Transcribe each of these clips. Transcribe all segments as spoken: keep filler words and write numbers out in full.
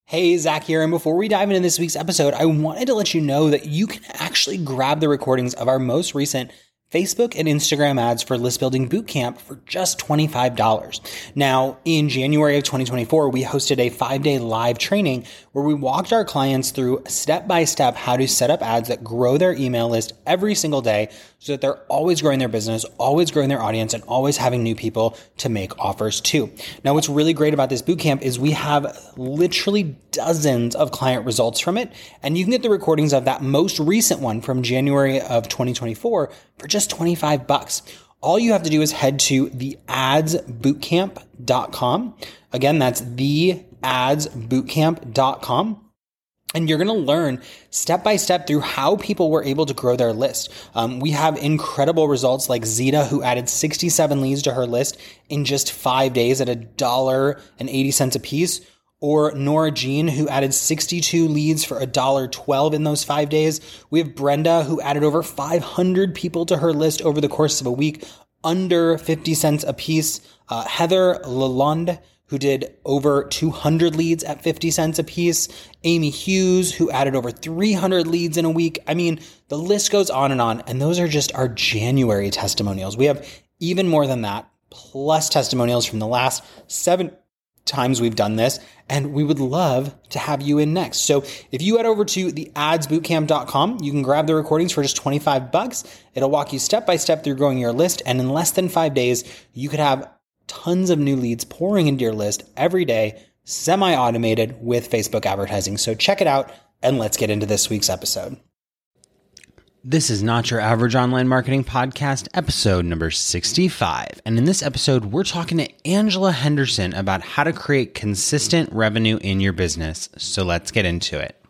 Hey, Zach here, and before we dive into this week's episode, I wanted to let you know that you can actually grab the recordings of our most recent Facebook and Instagram ads for List Building Bootcamp for just twenty-five dollars. Now, in January of twenty twenty-four, we hosted a five-day live training where we walked our clients through step-by-step how to set up ads that grow their email list every single day so that they're always growing their business, always growing their audience, and always having new people to make offers to. Now, what's really great about this bootcamp is we have literally dozens of client results from it, and you can get the recordings of that most recent one from January of twenty twenty-four for just twenty-five bucks. All you have to do is head to the ads bootcamp dot com. Again, that's the ads bootcamp dot com. And you're going to learn step by step through how people were able to grow their list. Um, we have incredible results like Zeta, who added sixty-seven leads to her list in just five days at a dollar and eighty cents a piece. Or Nora Jean, who added sixty-two leads for one dollar and twelve cents in those five days. We have Brenda, who added over five hundred people to her list over the course of a week, under fifty cents a piece. Uh, Heather Lalonde, who did over two hundred leads at fifty cents a piece. Amy Hughes, who added over three hundred leads in a week. I mean, the list goes on and on. And those are just our January testimonials. We have even more than that, plus testimonials from the last seven times we've done this, and we would love to have you in next. So if you head over to the ads bootcamp dot com, you can grab the recordings for just twenty-five bucks. It'll walk you step by step through growing your list, and in less than five days, you could have tons of new leads pouring into your list every day, semi-automated with Facebook advertising. So check it out, and let's get into this week's episode. This is Not Your Average Online Marketing Podcast, episode number sixty-five. And in this episode, we're talking to Angela Henderson about how to create consistent revenue in your business. So let's get into it.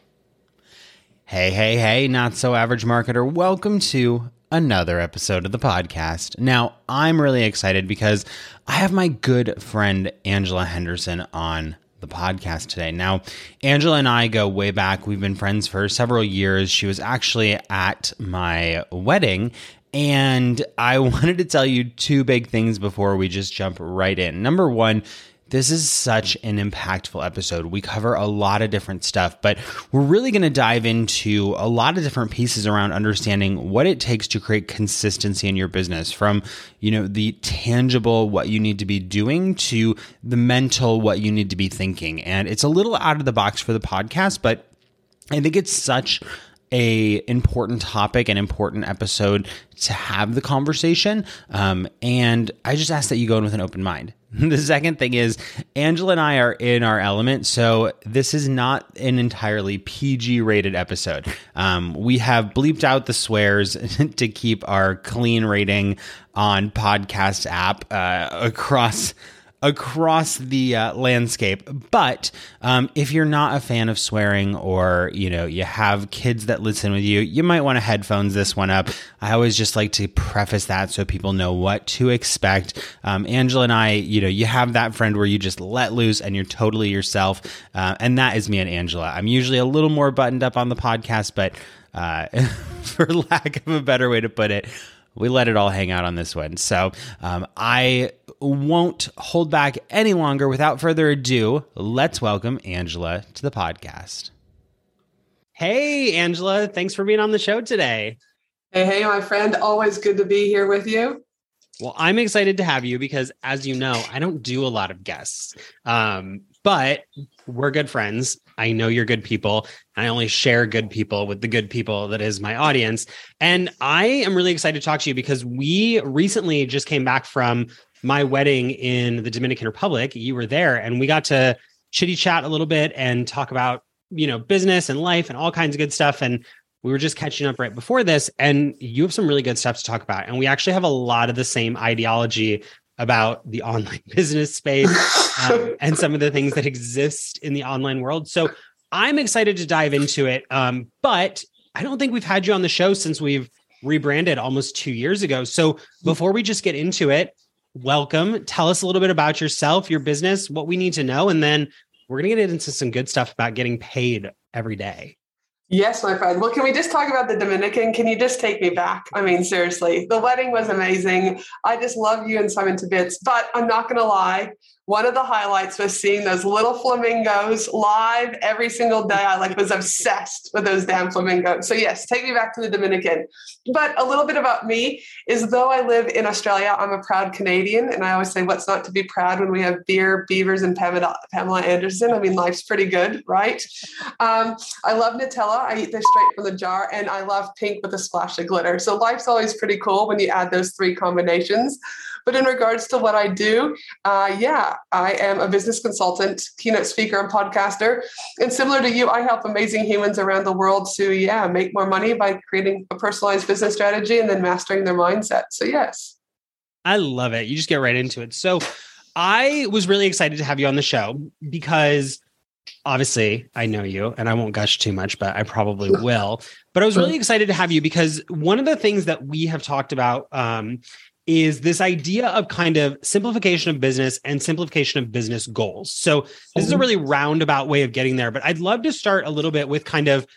Hey, hey, hey, Not So Average Marketer. Welcome to another episode of the podcast. Now, I'm really excited because I have my good friend Angela Henderson on the podcast today. Now, Angela and I go way back. We've been friends for several years. She was actually at my wedding, and I wanted to tell you two big things before we just jump right in. Number one, this is such an impactful episode. We cover a lot of different stuff, but we're really going to dive into a lot of different pieces around understanding what it takes to create consistency in your business, from, you know, the tangible, what you need to be doing, to the mental, what you need to be thinking. And it's a little out of the box for the podcast, but I think it's such a important topic, an important episode to have the conversation. Um, and I just ask that you go in with an open mind. The second thing is Angela and I are in our element, so this is not an entirely P G rated episode. Um, we have bleeped out the swears to keep our clean rating on podcast app uh, across across the uh, landscape. But um, if you're not a fan of swearing, or, you know, you have kids that listen with you, you might want to headphones this one up. I always just like to preface that so people know what to expect. Um, Angela and I, you know, you have that friend where you just let loose and you're totally yourself. Uh, and that is me and Angela. I'm usually a little more buttoned up on the podcast, but uh, for lack of a better way to put it, we let it all hang out on this one. So um, I won't hold back any longer. Without further ado, let's welcome Angela to the podcast. Hey, Angela. Thanks for being on the show today. Hey, hey, my friend. Always good to be here with you. Well, I'm excited to have you because, as you know, I don't do a lot of guests, um, but we're good friends. I know you're good people. I only share good people with the good people that is my audience. And I am really excited to talk to you because we recently just came back from my wedding in the Dominican Republic. You were there, and we got to chitty chat a little bit and talk about, you know, business and life and all kinds of good stuff. And we were just catching up right before this, and you have some really good stuff to talk about. And we actually have a lot of the same ideology about the online business space um, and some of the things that exist in the online world. So I'm excited to dive into it. Um, but I don't think we've had you on the show since we've rebranded almost two years ago. So before we just get into it, welcome. Tell us a little bit about yourself, your business, what we need to know. And then we're going to get into some good stuff about getting paid every day. Yes, my friend. Well, can we just talk about the Dominican? Can you just take me back? I mean, seriously, the wedding was amazing. I just love you and Simon to bits, but I'm not going to lie. one of the highlights was seeing those little flamingos live every single day. I like was obsessed with those damn flamingos. So yes, take me back to the Dominican. But a little bit about me is though I live in Australia, I'm a proud Canadian. And I always say, what's not to be proud when we have beer, beavers, and Pamela, Pamela Anderson? I mean, life's pretty good, right? Um, I love Nutella. I eat this straight from the jar. And I love pink with a splash of glitter. So life's always pretty cool when you add those three combinations. But in regards to what I do, uh, yeah, I am a business consultant, keynote speaker, and podcaster. And similar to you, I help amazing humans around the world to, yeah, make more money by creating a personalized business strategy and then mastering their mindset. So yes. I love it. You just get right into it. So I was really excited to have you on the show because obviously I know you and I won't gush too much, but I probably will. But I was really excited to have you because one of the things that we have talked about um, is this idea of kind of simplification of business and simplification of business goals. So this is a really roundabout way of getting there, but I'd love to start a little bit with kind of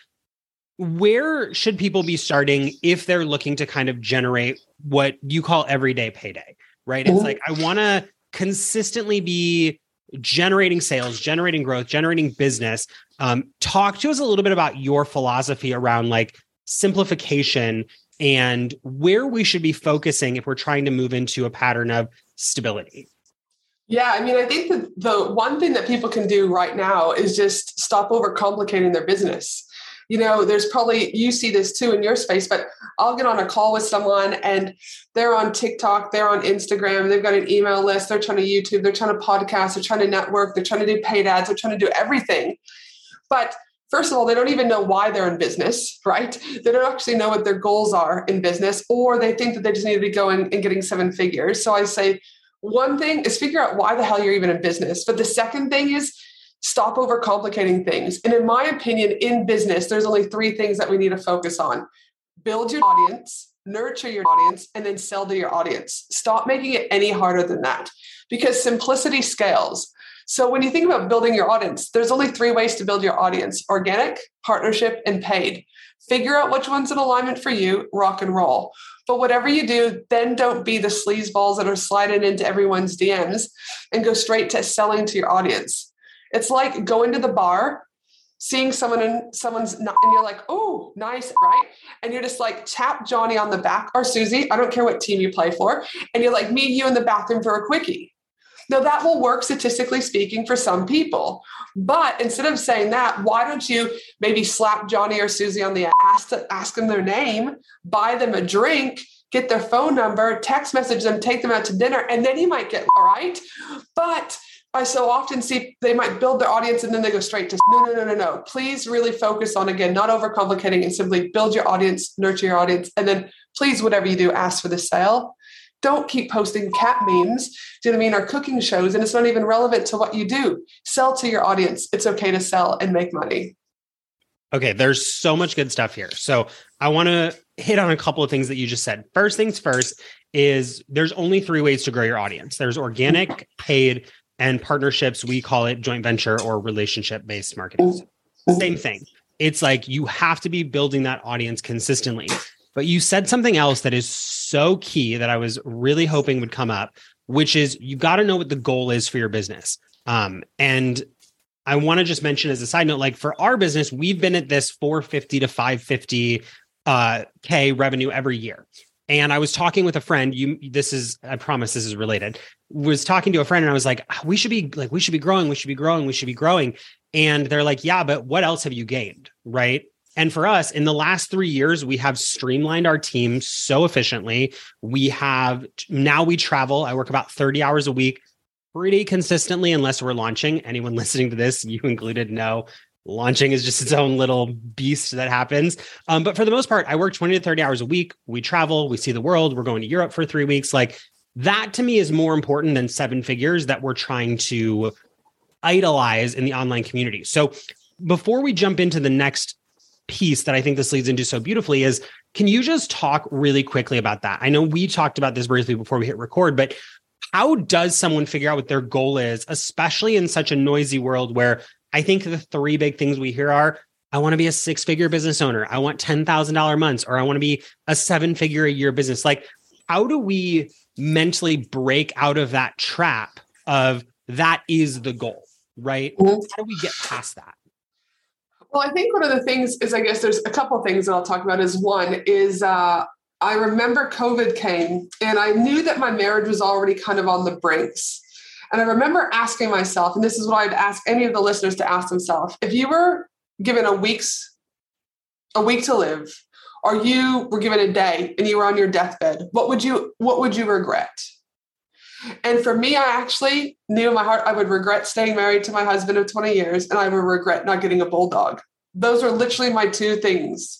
where should people be starting if they're looking to kind of generate what you call everyday payday, right? It's like, I want to consistently be generating sales, generating growth, generating business. Um, talk to us a little bit about your philosophy around like simplification and where we should be focusing if we're trying to move into a pattern of stability. Yeah, I mean, I think that the one thing that people can do right now is just stop overcomplicating their business. You know, there's probably, you see this too in your space, but I'll get on a call with someone and they're on TikTok, they're on Instagram, they've got an email list, they're trying to YouTube, they're trying to podcast, they're trying to network, they're trying to do paid ads, they're trying to do everything. But first of all, they don't even know why they're in business, right? They don't actually know what their goals are in business, or they think that they just need to be going and getting seven figures. So I say, one thing is figure out why the hell you're even in business. But the second thing is stop overcomplicating things. And in my opinion, in business, there's only three things that we need to focus on. Build your audience, nurture your audience, and then sell to your audience. Stop making it any harder than that because simplicity scales. So when you think about building your audience, there's only three ways to build your audience: organic, partnership, and paid. Figure out which one's in alignment for you, rock and roll. But whatever you do, then don't be the sleazeballs that are sliding into everyone's D Ms and go straight to selling to your audience. It's like going to the bar, seeing someone in someone's, and you're like, oh, nice, right? And you're just like, tap Johnny on the back or Susie, I don't care what team you play for. And you're like, meet you in the bathroom for a quickie. Now that will work statistically speaking for some people. But instead of saying that, why don't you maybe slap Johnny or Susie on the ass to ask them their name, buy them a drink, get their phone number, text message them, take them out to dinner, and then you might get, all right. But I so often see they might build their audience and then they go straight to no, no, no, no, no. Please really focus on, again, not overcomplicating and simply build your audience, nurture your audience, and then please, whatever you do, ask for the sale. Don't keep posting cat memes, do you know what I mean, or cooking shows, and it's not even relevant to what you do. Sell to your audience. It's okay to sell and make money. Okay, there's so much good stuff here. So I want to hit on a couple of things that you just said. First things first is there's only three ways to grow your audience. There's organic, paid, and partnerships. We call it joint venture or relationship-based marketing. Same thing. It's like you have to be building that audience consistently. But you said something else that is so key that I was really hoping would come up, which is you got to know what the goal is for your business. Um, and I want to just mention as a side note, like for our business, we've been at this four fifty to five fifty uh, K revenue every year. And I was talking with a friend, you, this is, I promise this is related, was talking to a friend and I was like, we should be like, we should be growing, we should be growing, we should be growing. And they're like, yeah, but what else have you gained? Right. And for us, in the last three years, we have streamlined our team so efficiently. We have, now we travel. I work about thirty hours a week pretty consistently, unless we're launching. Anyone listening to this, you included, know launching is just its own little beast that happens. Um, but for the most part, I work twenty to thirty hours a week. We travel, we see the world. We're going to Europe for three weeks. Like that to me is more important than seven figures that we're trying to idolize in the online community. So before we jump into the next piece that I think this leads into so beautifully is, can you just talk really quickly about that? I know we talked about this briefly before we hit record, but how does someone figure out what their goal is, especially in such a noisy world where I think the three big things we hear are, I want to be a six-figure business owner, I want ten thousand dollars months, or I want to be a seven-figure a year business. Like, how do we mentally break out of that trap of that is the goal, right? Mm-hmm. How do we get past that? Well, I think one of the things is, I guess there's a couple of things that I'll talk about is one is, uh, I remember COVID came and I knew that my marriage was already kind of on the brinks. And I remember asking myself, and this is what I'd ask any of the listeners to ask themselves, if you were given a week's, a week to live, or you were given a day and you were on your deathbed, what would you, what would you regret? And for me, I actually knew in my heart, I would regret staying married to my husband of twenty years, and I would regret not getting a bulldog. Those are literally my two things.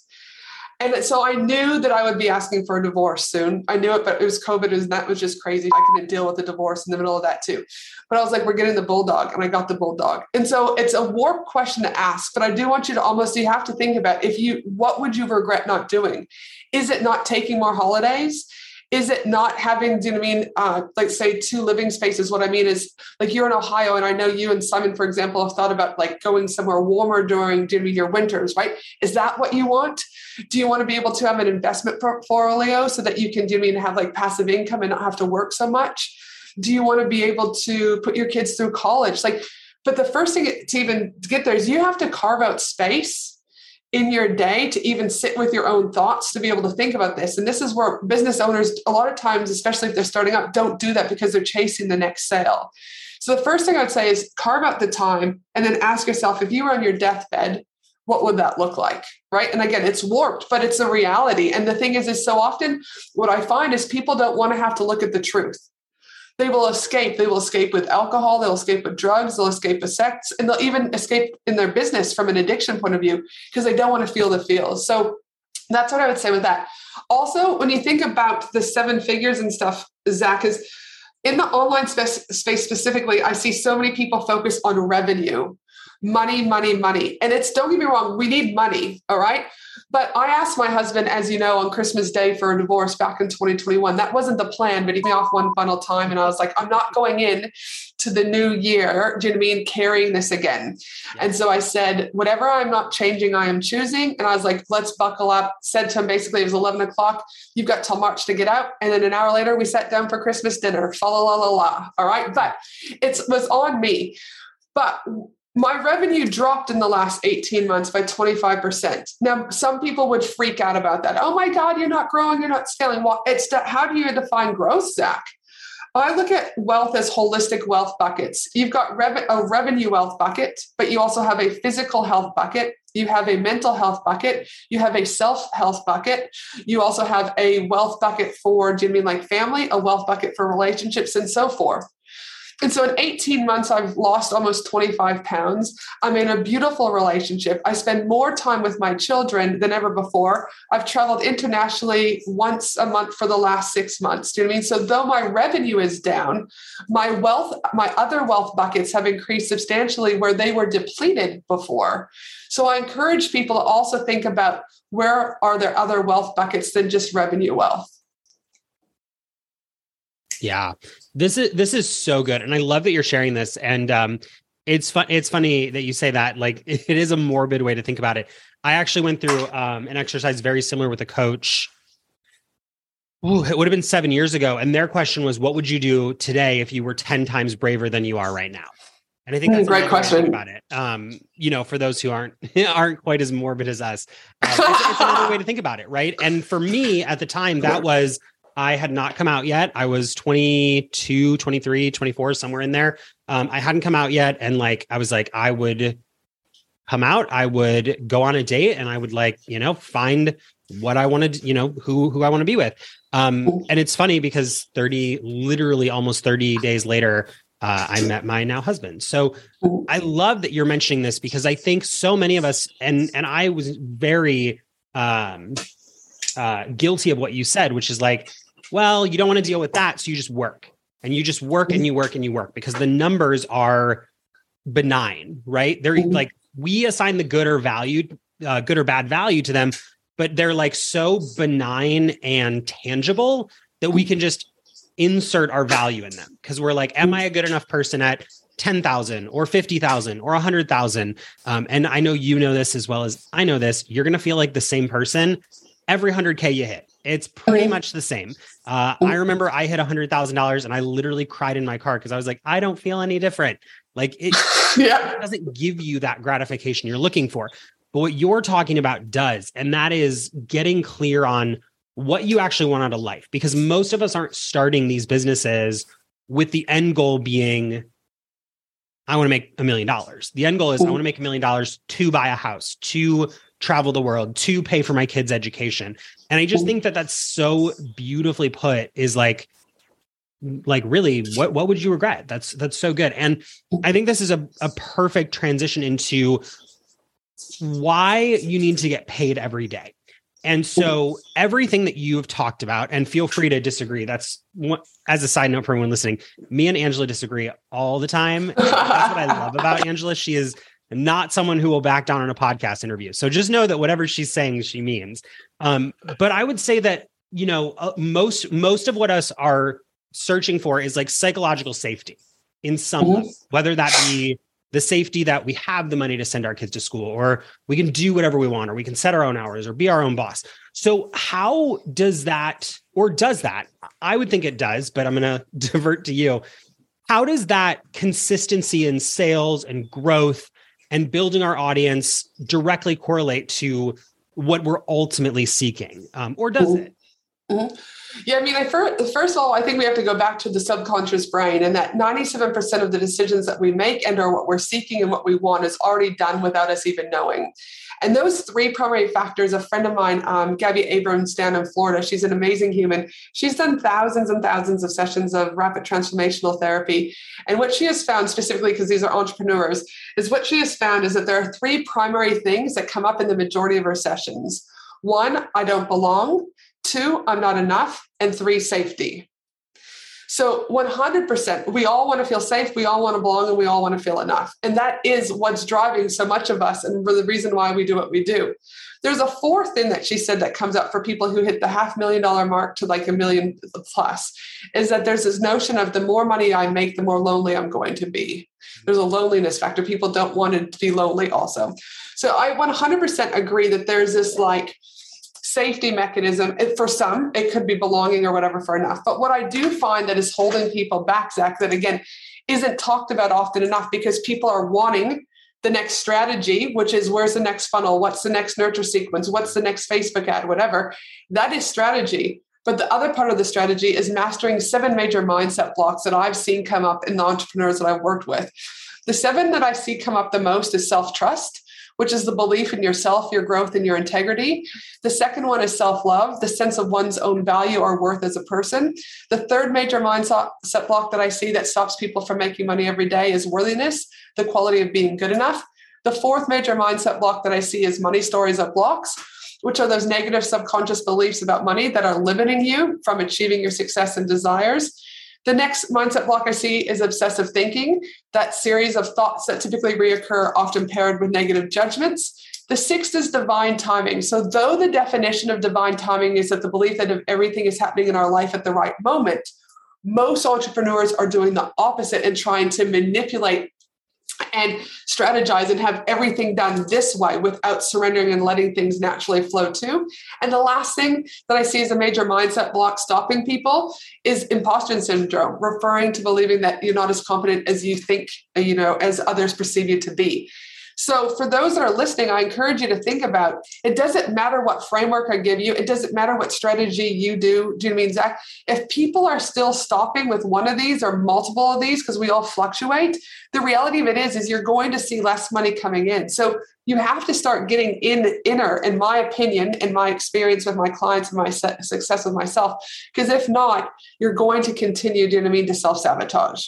And so I knew that I would be asking for a divorce soon. I knew it, but it was COVID, and that was just crazy. I couldn't deal with the divorce in the middle of that too. But I was like, we're getting the bulldog, and I got the bulldog. And so it's a warped question to ask, but I do want you to almost, you have to think about if you, what would you regret not doing? Is it not taking more holidays? Is it not having, do you know what I mean? Uh, like say two living spaces. What I mean is like you're in Ohio, and I know you and Simon, for example, have thought about like going somewhere warmer during, do you know what I mean, your winters, right? Is that what you want? Do you want to be able to have an investment portfolio so that you can, do you know what I mean, have like passive income and not have to work so much? Do you want to be able to put your kids through college? Like, but the first thing to even get there is you have to carve out space in your day to even sit with your own thoughts to be able to think about this. And this is where business owners, a lot of times, especially if they're starting out, don't do that because they're chasing the next sale. So the first thing I would say is carve out the time and then ask yourself, if you were on your deathbed, what would that look like? Right. And again, it's warped, but it's a reality. And the thing is, is so often what I find is people don't want to have to look at the truth. They will escape. They will escape with alcohol. They'll escape with drugs. They'll escape with sex. And they'll even escape in their business from an addiction point of view because they don't want to feel the feels. So that's what I would say with that. Also, when you think about the seven figures and stuff, Zach, is in the online space, space specifically, I see so many people focus on revenue, money, money, money. And it's, don't get me wrong, we need money. All right. But I asked my husband, as you know, on Christmas Day for a divorce back in twenty twenty-one. That wasn't the plan, but he me off one final time. And I was like, I'm not going in to the new year, do you know what I mean, carrying this again. Yeah. And so I said, whatever I'm not changing, I am choosing. And I was like, let's buckle up. Said to him, basically, it was eleven o'clock. You've got till March to get out. And then an hour later, we sat down for Christmas dinner. Fa la la la la. All right. But it was on me. But my revenue dropped in the last eighteen months by twenty-five percent. Now, some people would freak out about that. Oh my God, you're not growing, you're not scaling. Well, it's how do you define growth, Zach? I look at wealth as holistic wealth buckets. You've got rev- a revenue wealth bucket, but you also have a physical health bucket. You have a mental health bucket. You have a self-health bucket. You also have a wealth bucket for, do you mean like family, a wealth bucket for relationships, and so forth. And so in eighteen months, I've lost almost twenty-five pounds. I'm in a beautiful relationship. I spend more time with my children than ever before. I've traveled internationally once a month for the last six months. Do you know what I mean? So though my revenue is down, my wealth, my other wealth buckets have increased substantially where they were depleted before. So I encourage people to also think about where are there other wealth buckets than just revenue wealth. Yeah, this is this is so good, and I love that you're sharing this. And um, it's fun. It's funny that you say that. Like, it is a morbid way to think about it. I actually went through um, an exercise very similar with a coach. Ooh, it would have been seven years ago, and their question was, "What would you do today if you were ten times braver than you are right now?" And I think that's a great question about it. Um, you know, for those who aren't aren't quite as morbid as us, uh, it's, it's another way to think about it, right? And for me at the time, that was. I had not come out yet. I was twenty-two, twenty-three, twenty-four, somewhere in there. Um, I hadn't come out yet. And like, I was like, I would come out, I would go on a date, and I would like, you know, find what I wanted, you know, who, who I want to be with. Um, and it's funny because thirty, literally almost thirty days later, uh, I met my now husband. So I love that you're mentioning this because I think so many of us, and, and I was very, um, uh, guilty of what you said, which is like, well, you don't want to deal with that. So you just work and you just work and you work and you work because the numbers are benign, right? They're like, we assign the good or valued, uh, good or bad value to them, but they're like so benign and tangible that we can just insert our value in them. Cause we're like, am I a good enough person at ten thousand or fifty thousand or a hundred thousand? Um, and I know, you know, this as well as I know this, you're going to feel like the same person every one hundred K you hit. It's pretty Mhm. much the same. Uh, I remember I hit one hundred thousand dollars and I literally cried in my car because I was like, I don't feel any different. Like it, Yeah. it doesn't give you that gratification you're looking for. But what you're talking about does, and that is getting clear on what you actually want out of life. Because most of us aren't starting these businesses with the end goal being, I want to make a million dollars. The end goal is I want to make a million dollars to buy a house, to travel the world, to pay for my kids' education. And I just think that that's so beautifully put, is like, like really, what, what would you regret? That's, that's so good. And I think this is a, a perfect transition into why you need to get paid every day. And so everything that you've talked about, and feel free to disagree. That's what, as a side note for everyone listening, me and Angela disagree all the time. That's what I love about Angela. She is not someone who will back down on a podcast interview. So just know that whatever she's saying, she means. Um, but I would say that, you know, uh, most, most of what us are searching for is like psychological safety in some Mhm. level, whether that be the safety that we have the money to send our kids to school, or we can do whatever we want, or we can set our own hours or be our own boss. So how does that, or does that, I would think it does, but I'm going to divert to you. How does that consistency in sales and growth and building our audience directly correlate to what we're ultimately seeking? Um, or does it? Mm-hmm. Yeah, I mean, I first, first of all, I think we have to go back to the subconscious brain, and that ninety-seven percent of the decisions that we make and or what we're seeking and what we want is already done without us even knowing. And those three primary factors, a friend of mine, um, Gabby Abrams down in Florida, she's an amazing human. She's done thousands and thousands of sessions of rapid transformational therapy. And what she has found, specifically because these are entrepreneurs, is what she has found is that there are three primary things that come up in the majority of her sessions. One, I don't belong. Two, I'm not enough. And three, safety. So one hundred percent, we all want to feel safe, we all want to belong, and we all want to feel enough. And that is what's driving so much of us and the reason why we do what we do. There's a fourth thing that she said that comes up for people who hit the half million dollar mark to like a million plus, is that there's this notion of the more money I make, the more lonely I'm going to be. There's a loneliness factor. People don't want to be lonely also. So I one hundred percent agree that there's this like safety mechanism. For some, it could be belonging or whatever for enough. But what I do find that is holding people back, Zach, that again, isn't talked about often enough, because people are wanting the next strategy, which is where's the next funnel? What's the next nurture sequence? What's the next Facebook ad? Whatever. That is strategy. But the other part of the strategy is mastering seven major mindset blocks that I've seen come up in the entrepreneurs that I've worked with. The seven that I see come up the most is self-trust, which is the belief in yourself, your growth, and your integrity. The second one is self-love, the sense of one's own value or worth as a person. The third major mindset block that I see that stops people from making money every day is worthiness, the quality of being good enough. The fourth major mindset block that I see is money stories of blocks, which are those negative subconscious beliefs about money that are limiting you from achieving your success and desires. The next mindset block I see is obsessive thinking, that series of thoughts that typically reoccur, often paired with negative judgments. The sixth is divine timing. So though the definition of divine timing is that the belief that everything is happening in our life at the right moment, most entrepreneurs are doing the opposite and trying to manipulate and strategize and have everything done this way without surrendering and letting things naturally flow too. And the last thing that I see as a major mindset block stopping people is imposter syndrome, referring to believing that you're not as competent as you think, you know, as others perceive you to be. So for those that are listening, I encourage you to think about, it doesn't matter what framework I give you. It doesn't matter what strategy you do. Do you know what I mean, Zach? If people are still stopping with one of these or multiple of these, because we all fluctuate, the reality of it is, is you're going to see less money coming in. So you have to start getting in inner, in my opinion, in my experience with my clients and my success with myself. Because if not, you're going to continue, do you know what I mean, to self-sabotage.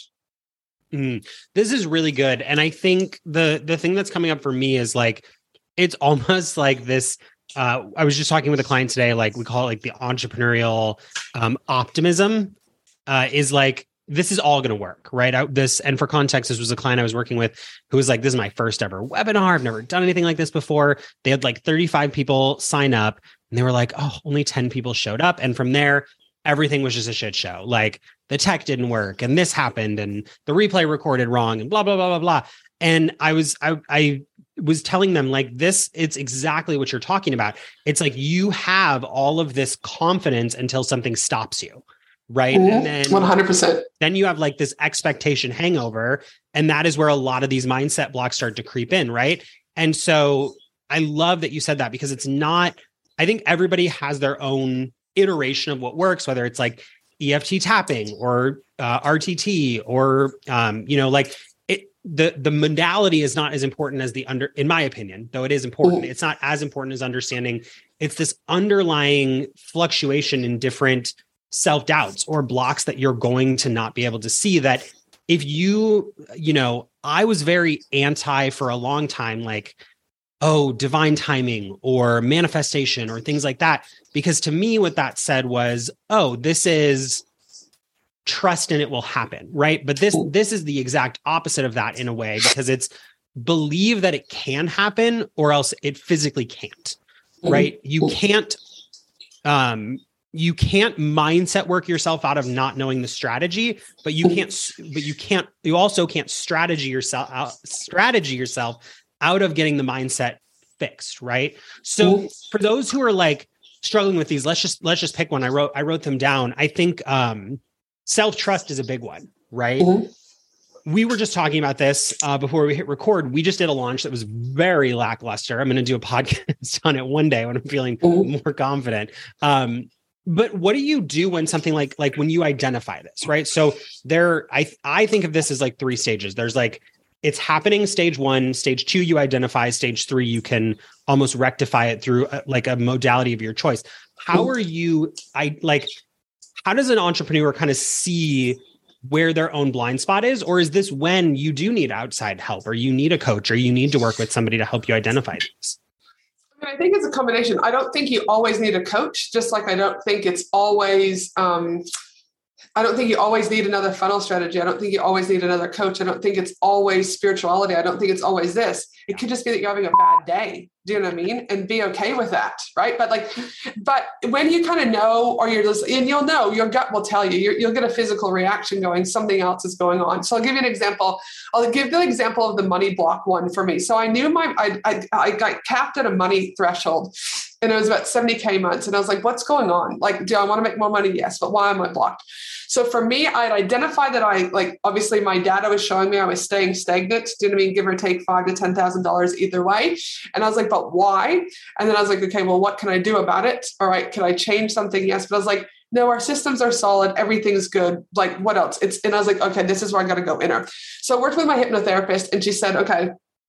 Mm, this is really good. And I think the the thing that's coming up for me is like, it's almost like this, uh, I was just talking with a client today, like we call it like the entrepreneurial um, optimism uh, is like, this is all going to work, right? I, this, and for context, this was a client I was working with who was like, this is my first ever webinar. I've never done anything like this before. They had like thirty-five people sign up and they were like, oh, only ten people showed up. And from there, everything was just a shit show. Like the tech didn't work and this happened and the replay recorded wrong and blah, blah, blah, blah, blah. And I was, I, I was telling them like this, it's exactly what you're talking about. It's like you have all of this confidence until something stops you. Right. Mm-hmm. And then one hundred percent. Then you have like this expectation hangover. And that is where a lot of these mindset blocks start to creep in. Right. And so I love that you said that, because it's not, I think everybody has their own iteration of what works, whether it's like E F T tapping or uh, R T T or, um, you know, like it, the, the modality is not as important as the under, in my opinion, though it is important. Mm. It's not as important as understanding it's this underlying fluctuation in different self-doubts or blocks that you're going to not be able to see. That if you, you know, I was very anti for a long time, like, oh, divine timing or manifestation or things like that. Because to me, what that said was, oh, this is trust and it will happen, right? But this, this is the exact opposite of that in a way, because it's believe that it can happen or else it physically can't, right? You can't, um, you can't mindset work yourself out of not knowing the strategy, but you can't, but you can't, you also can't strategy yourself out, strategy yourself out of getting the mindset fixed. Right. So for those who are like struggling with these, let's just, let's just pick one. I wrote, I wrote them down. I think, um, self-trust is a big one, right? Mm-hmm. We were just talking about this, uh, before we hit record. We just did a launch that was very lackluster. I'm going to do a podcast on it one day when I'm feeling mm-hmm. more confident. Um, But what do you do when something like, like when you identify this, right? So there, I, I think of this as like three stages. There's like, it's happening stage one, stage two, you identify, stage three, you can almost rectify it through a, like a modality of your choice. How are you, I like, how does an entrepreneur kind of see where their own blind spot is? Or is this when you do need outside help, or you need a coach, or you need to work with somebody to help you identify this? I think it's a combination. I don't think you always need a coach, just like I don't think it's always, um, I don't think you always need another funnel strategy. I don't think you always need another coach. I don't think it's always spirituality. I don't think it's always this. It could just be that you're having a bad day. Do you know what I mean? And be okay with that. Right. But like, but when you kind of know, or you're just, and you'll know, your gut will tell you, you're, you'll get a physical reaction going, something else is going on. So I'll give you an example. I'll give the example of the money block one for me. So I knew my, I, I, I got capped at a money threshold, and it was about seventy K months. And I was like, what's going on? Like, do I want to make more money? Yes. But why am I blocked? So for me, I'd identified that I, like, obviously my data was showing me I was staying stagnant. Do you know what I mean? Give or take five to ten thousand dollars either way. And I was like, but why? And then I was like, okay, well, what can I do about it? All right, can I change something? Yes. But I was like, no, our systems are solid. Everything's good. Like, what else? It's, and I was like, okay, this is where I got to go inner. So I worked with my hypnotherapist, and she said, okay,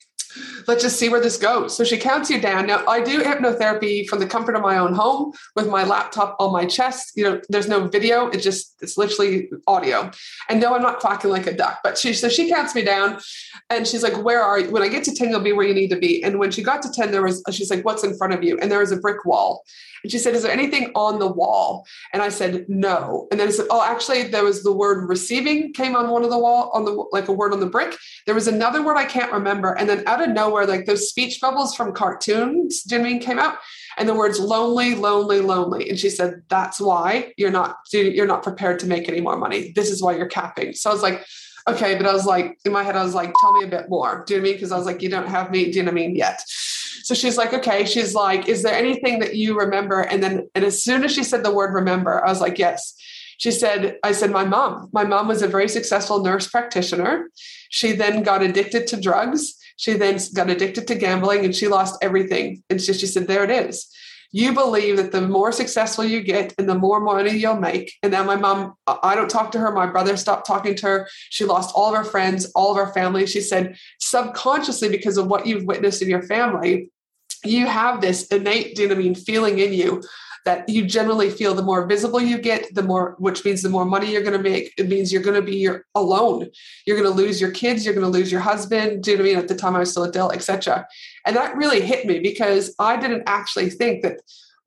let's just see where this goes. So she counts you down. Now, I do hypnotherapy from the comfort of my own home with my laptop on my chest. You know, there's no video. It's just, it's literally audio. And no, I'm not quacking like a duck, but she, so she counts me down, and she's like, where are you? When I get to ten, you'll be where you need to be. And when she got to ten, there was, she's like, what's in front of you? And there was a brick wall. And she said, is there anything on the wall? And I said, no. And then I said, oh, actually, there was the word receiving came on one of the wall, on the, like a word on the brick. There was another word I can't remember. And then out of nowhere, like those speech bubbles from cartoons, do you know what I mean, came out. And the words lonely, lonely, lonely. And she said, that's why you're not, you're not prepared to make any more money. This is why you're capping. So I was like, okay. But I was like, in my head, I was like, tell me a bit more. Do you know what I mean? Because I was like, you don't have me, do you know what I mean, yet. So she's like, okay. She's like, is there anything that you remember? And then, and as soon as she said the word remember, I was like, yes. She said, I said, my mom, my mom was a very successful nurse practitioner. She then got addicted to drugs. She then got addicted to gambling, and she lost everything. And she, she said, there it is. You believe that the more successful you get and the more money you'll make. And now my mom, I don't talk to her. My brother stopped talking to her. She lost all of her friends, all of her family. She said, subconsciously, because of what you've witnessed in your family, you have this innate, do you know what I mean, feeling in you that you generally feel the more visible you get, the more, which means the more money you're going to make. It means you're going to be your, alone. You're going to lose your kids. You're going to lose your husband. Do you know what I mean? At the time I was still a Dell, et cetera. And that really hit me, because I didn't actually think that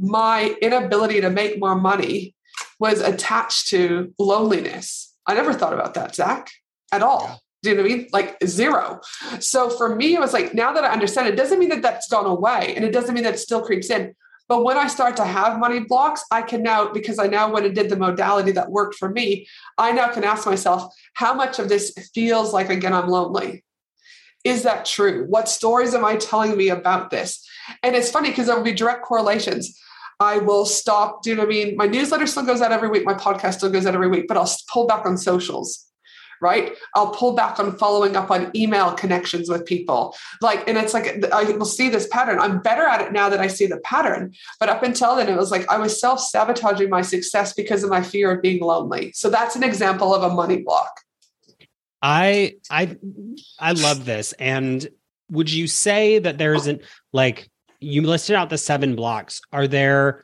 my inability to make more money was attached to loneliness. I never thought about that, Zach, at all. Yeah. Do you know what I mean? Like zero. So for me, it was like, now that I understand, it doesn't mean that that's gone away, and it doesn't mean that it still creeps in. But when I start to have money blocks, I can now, because I now went and did the modality that worked for me, I now can ask myself, how much of this feels like, again, I'm lonely? Is that true? What stories am I telling me about this? And it's funny because there will be direct correlations. I will stop, do you know what I mean? My newsletter still goes out every week. My podcast still goes out every week, but I'll pull back on socials, right? I'll pull back on following up on email connections with people. Like, and it's like, I will see this pattern. I'm better at it now that I see the pattern. But up until then, it was like, I was self-sabotaging my success because of my fear of being lonely. So that's an example of a money block. I, I, I love this. And would you say that there isn't, like, you listed out the seven blocks. Are there,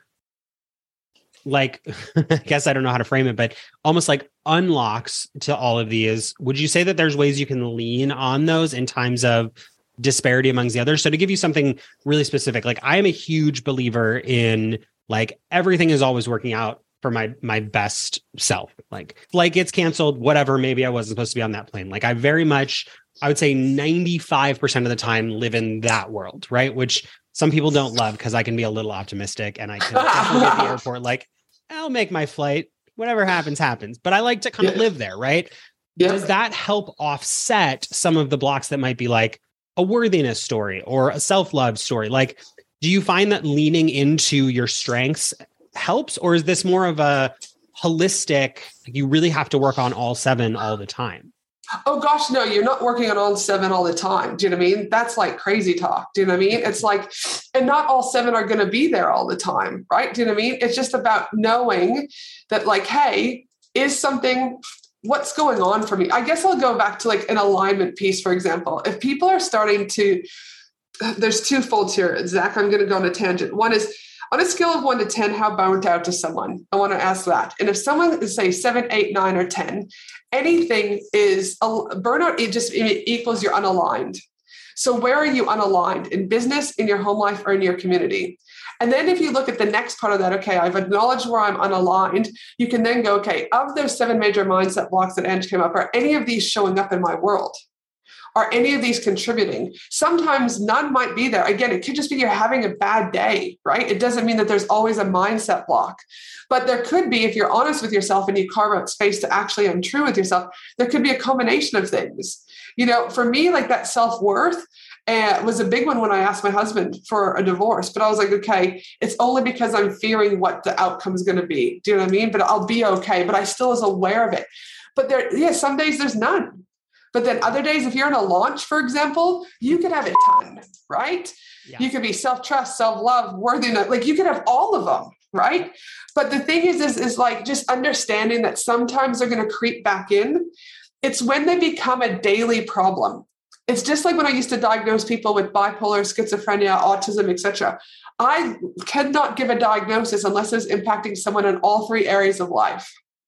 like, I guess I don't know how to frame it, but almost like unlocks to all of these? Would you say that there's ways you can lean on those in times of disparity amongst the others? So to give you something really specific, like, I am a huge believer in, like, everything is always working out for my my best self. Like, flight gets canceled, whatever, maybe I wasn't supposed to be on that plane. Like, I very much, I would say ninety-five percent of the time live in that world, right? Which some people don't love because I can be a little optimistic and I can definitely at the airport, like, I'll make my flight, whatever happens, happens. But I like to kind of yeah. live there, right? Yeah. Does that help offset some of the blocks that might be like a worthiness story or a self-love story? Like, do you find that leaning into your strengths helps, or is this more of a holistic, like, you really have to work on all seven all the time? Oh gosh, no, you're not working on all seven all the time. Do you know what I mean? That's like crazy talk. Do you know what I mean? It's like, and not all seven are going to be there all the time, right? Do you know what I mean? It's just about knowing that, like, hey, is something, what's going on for me? I guess I'll go back to like an alignment piece, for example. If people are starting to, there's two folds here, Zach, I'm going to go on a tangent. One is, on a scale of one to ten, how burnt out is someone? I want to ask that. And if someone is, say, seven, eight, nine, or ten, anything is a burnout, it just it equals you're unaligned. So where are you unaligned? In business, in your home life, or in your community? And then if you look at the next part of that, okay, I've acknowledged where I'm unaligned. You can then go, okay, of those seven major mindset blocks that Ange came up, are any of these showing up in my world? Are any of these contributing? Sometimes none might be there. Again, it could just be you're having a bad day, right? It doesn't mean that there's always a mindset block. But there could be, if you're honest with yourself and you carve out space to actually am true with yourself, there could be a combination of things. You know, for me, like that self-worth uh, was a big one when I asked my husband for a divorce. But I was like, okay, it's only because I'm fearing what the outcome is going to be. Do you know what I mean? But I'll be okay. But I still was aware of it. But there, yeah, some days there's none. But then other days, if you're in a launch, for example, you could have a ton, right? Yeah. You could be self-trust, self-love, worthiness. Like, you could have all of them, right? But the thing is, is, is like just understanding that sometimes they're going to creep back in. It's when they become a daily problem. It's just like when I used to diagnose people with bipolar, schizophrenia, autism, et cetera. I cannot give a diagnosis unless it's impacting someone in all three areas of life.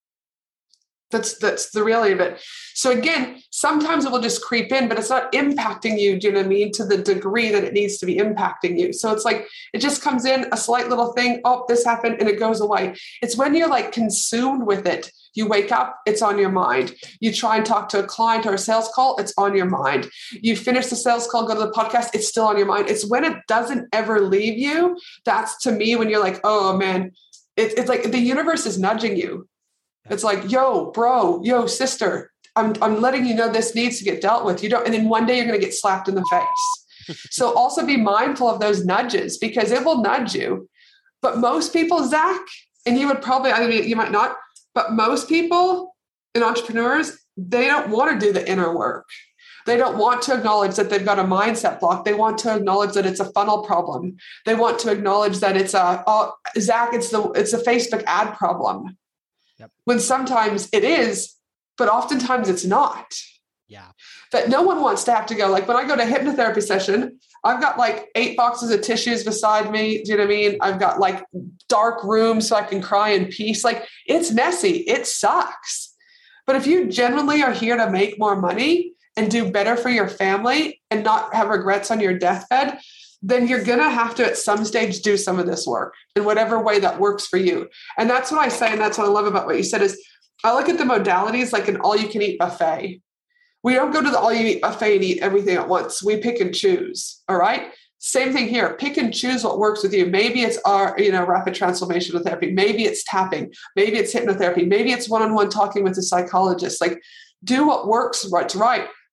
That's that's the reality of it. So again, sometimes it will just creep in, but it's not impacting you, do you know what I mean, to the degree that it needs to be impacting you. So it's like, it just comes in, a slight little thing, oh, this happened, and it goes away. It's when you're like consumed with it. You wake up, it's on your mind. You try and talk to a client or a sales call, it's on your mind. You finish the sales call, go to the podcast, it's still on your mind. It's when it doesn't ever leave you. That's, to me, when you're like, oh man, it, it's like the universe is nudging you. It's like, yo, bro, yo, sister, I'm I'm letting you know this needs to get dealt with. You don't, and then one day you're going to get slapped in the face. So also be mindful of those nudges, because it will nudge you. But most people, Zach, and you would probably, I mean, you might not, but most people and entrepreneurs, they don't want to do the inner work. They don't want to acknowledge that they've got a mindset block. They want to acknowledge that it's a funnel problem. They want to acknowledge that it's a, oh, Zach, it's the it's a Facebook ad problem. Yep. When sometimes it is, but oftentimes it's not. Yeah. That no one wants to have to go. Like when I go to a hypnotherapy session, I've got like eight boxes of tissues beside me. Do you know what I mean? I've got like dark rooms so I can cry in peace. Like it's messy. It sucks. But if you genuinely are here to make more money and do better for your family and not have regrets on your deathbed, then you're going to have to at some stage do some of this work in whatever way that works for you. And that's what I say. And that's what I love about what you said is I look at the modalities like an all you can eat buffet. We don't go to the all you eat buffet and eat everything at once. We pick and choose. All right. Same thing here. Pick and choose what works with you. Maybe it's our, you know, rapid transformational therapy. Maybe it's tapping. Maybe it's hypnotherapy. Maybe it's one-on-one talking with a psychologist. Like do what works what's right.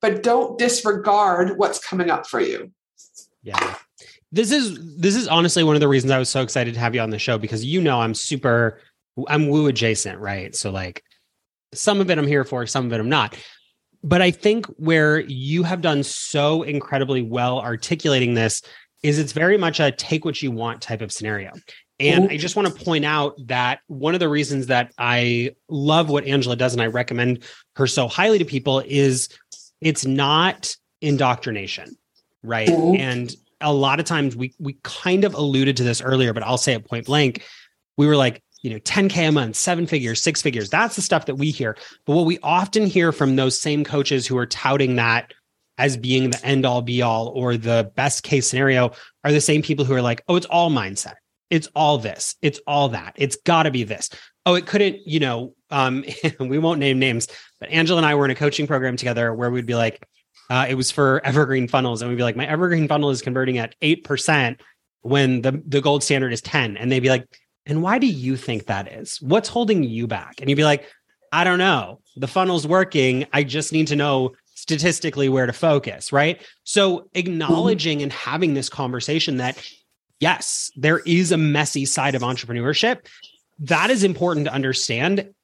but don't disregard what's coming up for you. Yeah. This is, this is honestly one of the reasons I was so excited to have you on the show, because, you know, I'm super, I'm woo adjacent, right? So like some of it I'm here for, some of it I'm not. But I think where you have done so incredibly well articulating this is it's very much a take what you want type of scenario. And I just want to point out that one of the reasons that I love what Angela does and I recommend her so highly to people is it's not indoctrination, right? Mm-hmm. And a lot of times we we kind of alluded to this earlier, but I'll say it point blank. We were like, you know, ten K a month, seven figures, six figures. That's the stuff that we hear. But what we often hear from those same coaches who are touting that as being the end all be all or the best case scenario are the same people who are like, oh, it's all mindset. It's all this. It's all that. It's got to be this. Oh, it couldn't, you know, um, we won't name names, but Angela and I were in a coaching program together where we'd be like, uh, it was for evergreen funnels. And we'd be like, my evergreen funnel is converting at eight percent when the, the gold standard is ten. And they'd be like, and why do you think that is? What's holding you back? And you'd be like, I don't know. The funnel's working. I just need to know statistically where to focus, right? So acknowledging and having this conversation that, yes, there is a messy side of entrepreneurship. That is important to understand.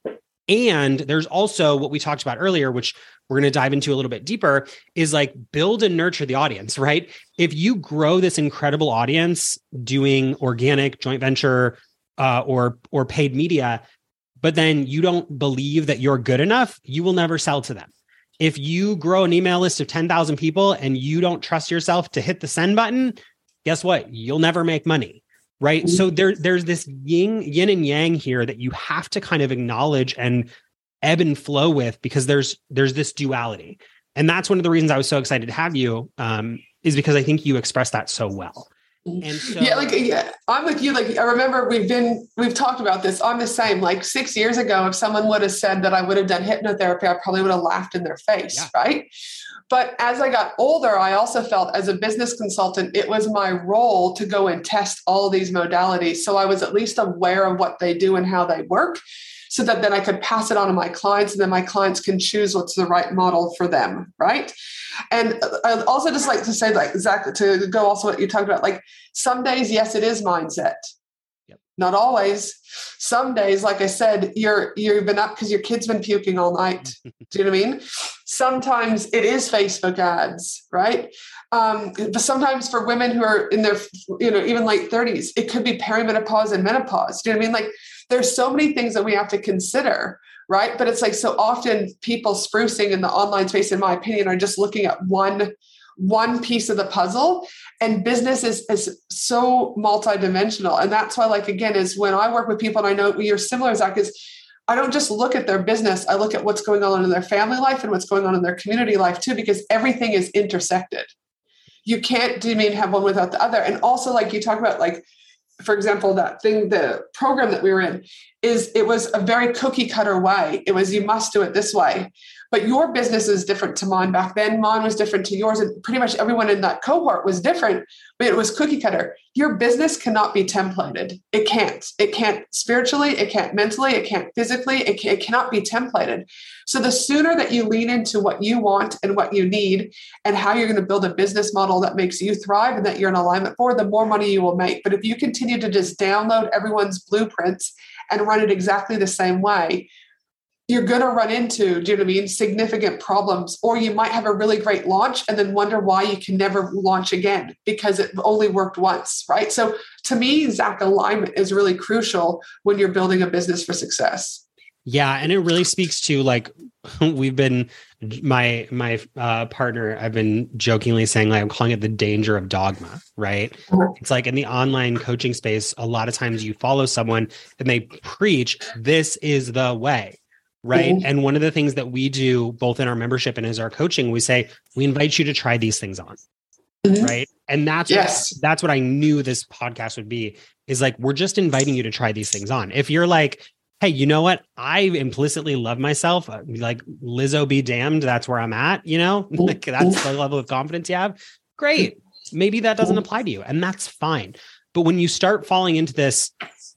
And there's also what we talked about earlier, which we're going to dive into a little bit deeper, is like build and nurture the audience, right? If you grow this incredible audience doing organic, joint venture, uh, or or paid media, but then you don't believe that you're good enough, you will never sell to them. If you grow an email list of ten thousand people and you don't trust yourself to hit the send button, guess what? You'll never make money, right? Mm-hmm. So there, there's this yin, yin and yang here that you have to kind of acknowledge and ebb and flow with, because there's there's this duality. And that's one of the reasons I was so excited to have you, um, is because I think you express that so well. And so, yeah, like yeah, I'm with you. Like I remember we've been we've talked about this. I'm the same. Like six years ago, if someone would have said that I would have done hypnotherapy, I probably would have laughed in their face, yeah. Right? But as I got older, I also felt as a business consultant, it was my role to go and test all these modalities. So I was at least aware of what they do and how they work, so that then I could pass it on to my clients, and then my clients can choose what's the right model for them, right? And I also just like to say, like, exactly to go also what you talked about, like some days, yes, it is mindset. Yep. Not always. Some days, like I said, you're, you've been up because your kid's been puking all night. Do you know what I mean? Sometimes it is Facebook ads, right? Um, but sometimes for women who are in their, you know, even late thirties, it could be perimenopause and menopause. Do you know what I mean? Like there's so many things that we have to consider, right? But it's like so often people sprucing in the online space, in my opinion, are just looking at one, one piece of the puzzle, and business is, is so multidimensional. And that's why, like, again, is when I work with people, and I know you're similar, Zach, is I don't just look at their business. I look at what's going on in their family life and what's going on in their community life too, because everything is intersected. You can't, do you mean have one without the other? And also, like you talk about, like, for example, that thing, the program that we were in, is it was a very cookie cutter way. It was, you must do it this way. But your business is different to mine back then. Mine was different to yours. And pretty much everyone in that cohort was different, but it was cookie cutter. Your business cannot be templated. It can't. It can't spiritually. It can't mentally. It can't physically. It, can, it cannot be templated. So the sooner that you lean into what you want and what you need and how you're going to build a business model that makes you thrive and that you're in alignment for, the more money you will make. But if you continue to just download everyone's blueprints and run it exactly the same way, you're going to run into, do you know what I mean, significant problems. Or you might have a really great launch and then wonder why you can never launch again because it only worked once, right? So to me, Zach, alignment is really crucial when you're building a business for success. Yeah. And it really speaks to, like, we've been, my, my uh, partner, I've been jokingly saying, like, I'm calling it the danger of dogma, right? Mm-hmm. It's like in the online coaching space, a lot of times you follow someone and they preach, this is the way. Right. Mm-hmm. And one of the things that we do both in our membership and as our coaching, we say, we invite you to try these things on. Mm-hmm. Right. And that's, yes. what, that's what I knew this podcast would be, is like, we're just inviting you to try these things on. If you're like, hey, you know what? I implicitly love myself. Like Lizzo be damned. That's where I'm at. You know, like that's the level of confidence you have. Great. Maybe that doesn't apply to you, and that's fine. But when you start falling into this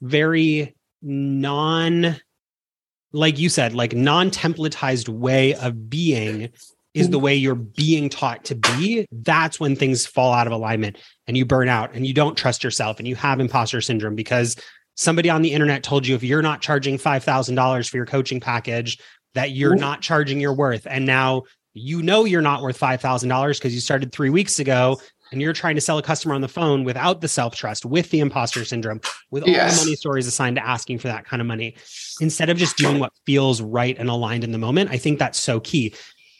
very non, like you said, like non-templatized way of being, is the way you're being taught to be, that's when things fall out of alignment and you burn out and you don't trust yourself and you have imposter syndrome because somebody on the internet told you if you're not charging five thousand dollars for your coaching package, that you're not charging your worth. And now you know you're not worth five thousand dollars because you started three weeks ago and you're trying to sell a customer on the phone without the self-trust, with the imposter syndrome, with yes. all the money stories assigned to asking for that kind of money, instead of just doing what feels right and aligned in the moment. I think that's so key.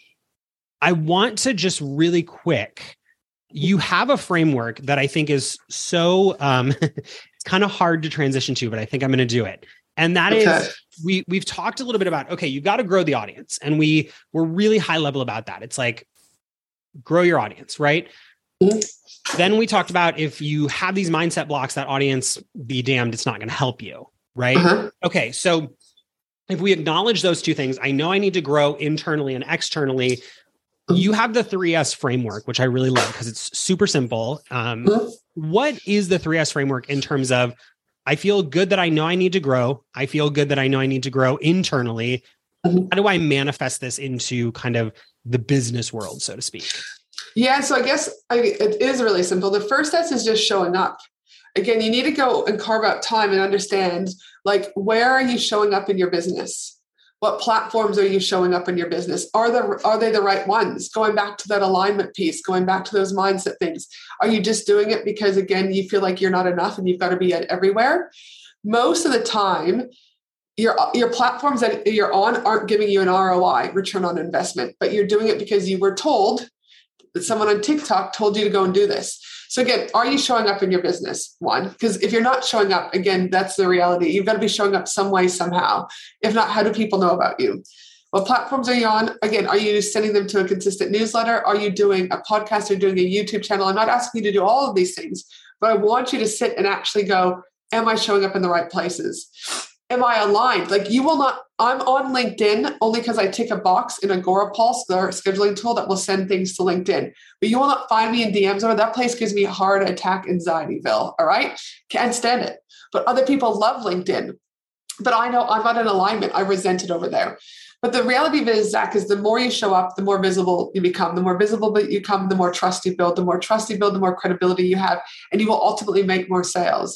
I want to just really quick, you have a framework that I think is so, um, it's kind of hard to transition to, but I think I'm going to do it. And that okay. is, we, we've talked a little bit about, okay, you've got to grow the audience. And we we're really high level about that. It's like, grow your audience, right? Mm-hmm. Then we talked about if you have these mindset blocks, that audience, be damned, it's not going to help you, right? Uh-huh. Okay, so if we acknowledge those two things, I know I need to grow internally and externally. You have the three S framework, which I really love because it's super simple. Um, mm-hmm. What is the three S framework in terms of, I feel good that I know I need to grow. I feel good that I know I need to grow internally. Mm-hmm. How do I manifest this into kind of the business world, so to speak? Yeah, so I guess I, it is really simple. The first S is just showing up. Again, you need to go and carve out time and understand, like, where are you showing up in your business? What platforms are you showing up in your business? Are the are they the right ones? Going back to that alignment piece, going back to those mindset things. Are you just doing it because, again, you feel like you're not enough and you've got to be everywhere? Most of the time, your your platforms that you're on aren't giving you an R O I, return on investment, but you're doing it because you were told that someone on TikTok told you to go and do this. So again, are you showing up in your business? One, because if you're not showing up, again, that's the reality. You've got to be showing up some way, somehow. If not, how do people know about you? What platforms are you on? Again, are you sending them to a consistent newsletter? Are you doing a podcast or doing a YouTube channel? I'm not asking you to do all of these things, but I want you to sit and actually go, am I showing up in the right places? Am I aligned? Like, you will not, I'm on LinkedIn only because I tick a box in Agorapulse, their scheduling tool that will send things to LinkedIn. But you will not find me in D Ms over that place. Gives me a heart attack, anxietyville. All right. Can't stand it. But other people love LinkedIn. But I know I'm not in alignment. I resent it over there. But the reality of it is, Zach, is the more you show up, the more visible you become. The more visible you become, the more trust you build. The more trust you build, the more credibility you have. And you will ultimately make more sales.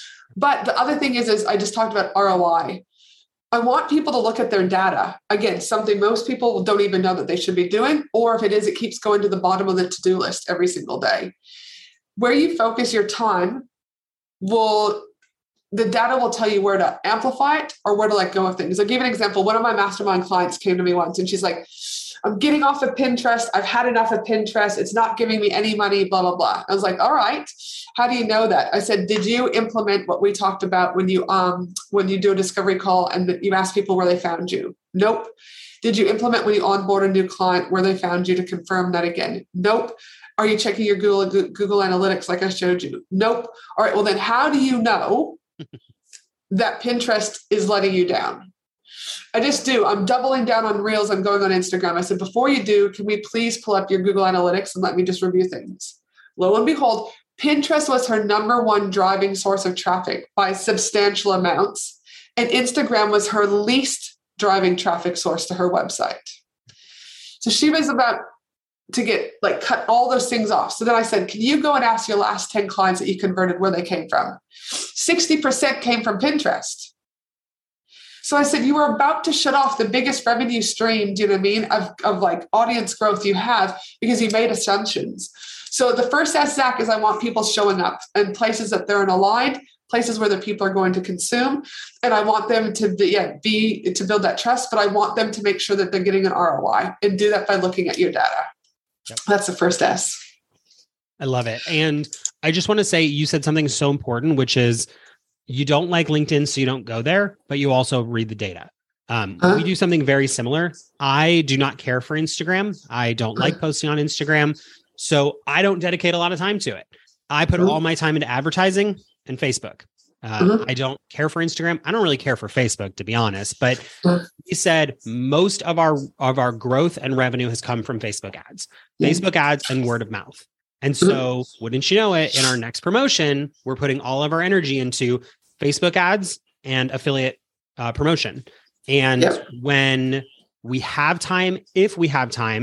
But the other thing is, is I just talked about R O I. I want people to look at their data. Again, something most people don't even know that they should be doing, or if it is, it keeps going to the bottom of the to-do list every single day. Where you focus your time will, the data will tell you where to amplify it or where to let go of things. I'll give you an example. One of my mastermind clients came to me once and she's like, I'm getting off of Pinterest. I've had enough of Pinterest. It's not giving me any money, blah, blah, blah. I was like, all right. How do you know that? I said, did you implement what we talked about when you um when you do a discovery call and you ask people where they found you? Nope. Did you implement when you onboard a new client where they found you to confirm that again? Nope. Are you checking your Google Google Analytics like I showed you? Nope. All right. Well, then how do you know that Pinterest is letting you down? I just do. I'm doubling down on Reels. I'm going on Instagram. I said, before you do, can we please pull up your Google Analytics and let me just review things? Lo and behold, Pinterest was her number one driving source of traffic by substantial amounts. And Instagram was her least driving traffic source to her website. So she was about to get like cut all those things off. So then I said, can you go and ask your last ten clients that you converted where they came from? sixty percent came from Pinterest. So I said, you were about to shut off the biggest revenue stream, do you know what I mean, of, of like audience growth you have because you made assumptions. So the first S, Zach, is I want people showing up in places that they're in aligned, places where the people are going to consume. And I want them to be, yeah, be to build that trust, but I want them to make sure that they're getting an R O I and do that by looking at your data. Yep. That's the first S. I love it. And I just want to say, you said something so important, which is, you don't like LinkedIn, so you don't go there, but you also read the data. Um, uh, we do something very similar. I do not care for Instagram. I don't uh, like posting on Instagram. So I don't dedicate a lot of time to it. I put uh, all my time into advertising and Facebook. Uh, uh, I don't care for Instagram. I don't really care for Facebook, to be honest. But uh, we said most of our of our growth and revenue has come from Facebook ads, uh, Facebook ads and word of mouth. And so, wouldn't you know it, in our next promotion, we're putting all of our energy into Facebook ads and affiliate uh, promotion. And yep. when we have time, if we have time,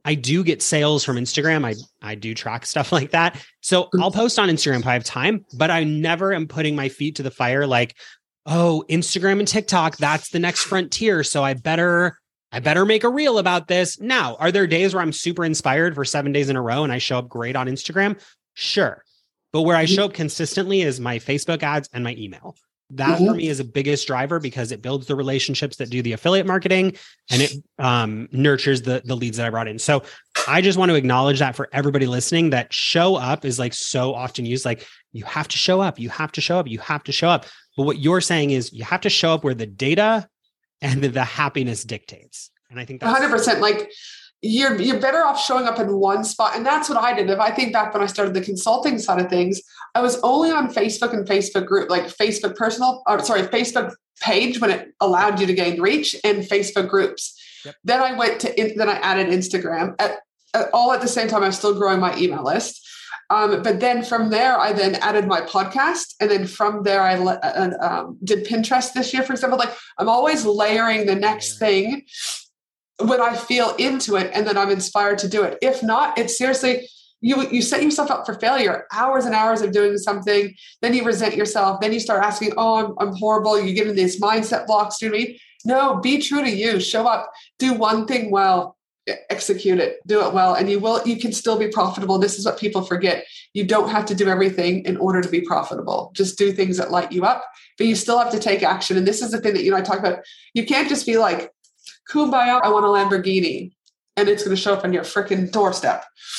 I do get sales from Instagram. I, I do track stuff like that. So I'll post on Instagram if I have time, but I never am putting my feet to the fire like, oh, Instagram and TikTok, that's the next frontier. So I better, I better make a reel about this. Now, are there days where I'm super inspired for seven days in a row and I show up great on Instagram? Sure. But where I show up consistently is my Facebook ads and my email. That mm-hmm. for me is the biggest driver because it builds the relationships that do the affiliate marketing and it um, nurtures the, the leads that I brought in. So I just want to acknowledge that for everybody listening, that show up is like so often used, like you have to show up, you have to show up, you have to show up. But what you're saying is you have to show up where the data and the, the happiness dictates. And I think that's one hundred percent. Like you're, you're better off showing up in one spot. And that's what I did. If I think back when I started the consulting side of things, I was only on Facebook and Facebook group, like Facebook personal, or sorry, Facebook page when it allowed you to gain reach, and Facebook groups. Yep. Then I went to, then I added Instagram at, at all at the same time. I was still growing my email list. Um, but then from there, I then added my podcast. And then from there, I uh, um, did Pinterest this year, for example. Like I'm always layering the next thing when I feel into it, and then I'm inspired to do it. If not, it's seriously, you you set yourself up for failure. Hours and hours of doing something, then you resent yourself. Then you start asking, oh, I'm, I'm horrible. You get in these mindset blocks. Do you know what I mean? No, be true to you. Show up. Do one thing well. Execute it. Do it well, and you will. You can still be profitable. This is what people forget. You don't have to do everything in order to be profitable. Just do things that light you up, but you still have to take action. And this is the thing that you know I talk about. You can't just be like, kumbaya, I want a Lamborghini, and it's going to show up on your freaking doorstep.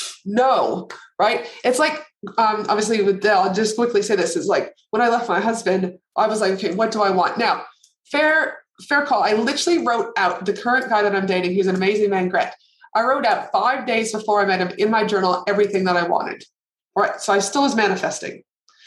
No, right? It's like, um, obviously with Dell, I'll just quickly say this, is like, when I left my husband, I was like, okay, what do I want? Now, fair, fair call. I literally wrote out the current guy that I'm dating. He's an amazing man, Gret. I wrote out five days before I met him in my journal, everything that I wanted. All right. So I still was manifesting,